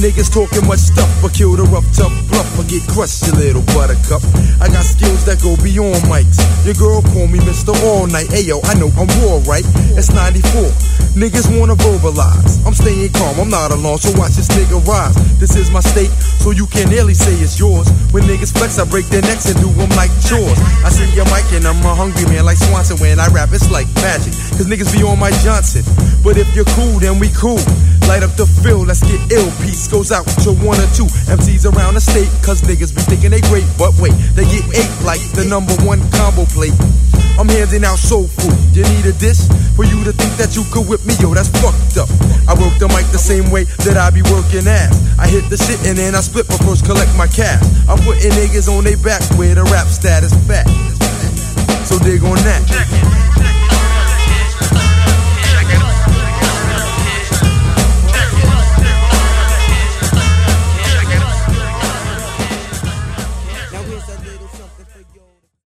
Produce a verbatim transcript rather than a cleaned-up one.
Niggas talking much stuff, but kill the rough, tough bluff, or get crushed, you little buttercup. I got skills that go beyond mics. Your girl call me Mister All Night. Ayo, I know I'm raw, right? It's ninety-four. Niggas wanna verbalize. I'm staying calm, I'm not alone, so watch this nigga rise. This is my state, so you can nearly say it's yours. When niggas flex, I break their necks and do them like chores. I see your mic and I'm a hungry man like Swanson. When I rap, it's like magic, cause niggas be on my Johnson. But if you're cool, then we cool. Light up the field, let's get ill. Peace goes out to one or two M Cs around the state, cause niggas be thinking they great, but wait, they get eight like the number one combo plate. I'm handing out soul food. You need a dish for you to think that you could whip me? Yo, that's fucked up. I work the mic the same way that I be working ass. I hit the shit and then I split, but first collect my cash. I'm putting niggas on they back where the rap status fat. So dig on that.